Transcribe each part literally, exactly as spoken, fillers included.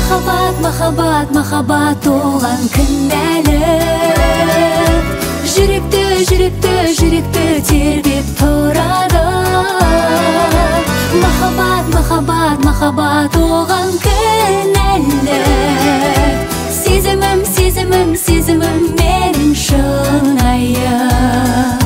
Махаббат, махаббат, махаббат туған кіндәлі. Жүректі, жүректі, жүректі тербеп тұрады. Махаббат, махаббат, махаббат туған кінәлі. Сезімім, сезімім, сезімім менің шынайы.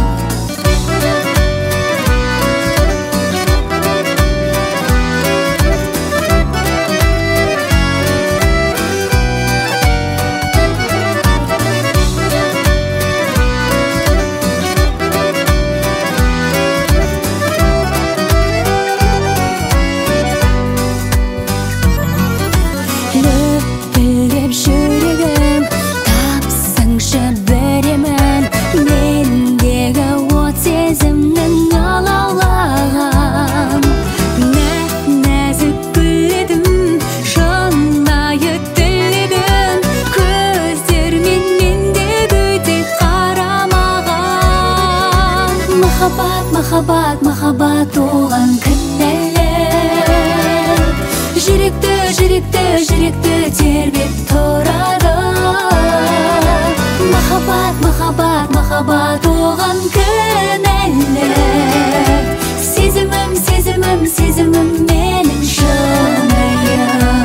Löpіріп жүрегім, тапсаңшы беремін. Мендегі от сезімнің алаулаған. Нәзік гүл едім, шынайы тілегім. Көздермен мендегі тек қарамаған. Махаббат, махаббат, махаббат туған кінәлі. Жүректі, жүректі, жүректі тербеп тұрады. Махаббат, махаббат, махаббат туған кінәлі. Сезімім, сезімім, сезімім менің шынайы.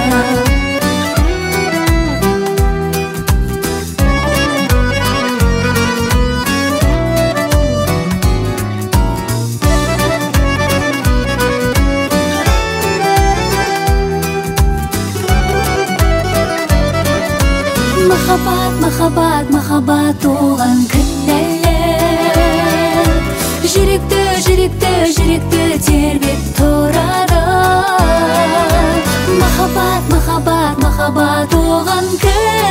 Махаббат, махаббат, махаббат туған кінәлі. Жүректі, жүректі, жүректі тербеп тұрады. Махаббат, махаббат, махаббат туған кінәлі.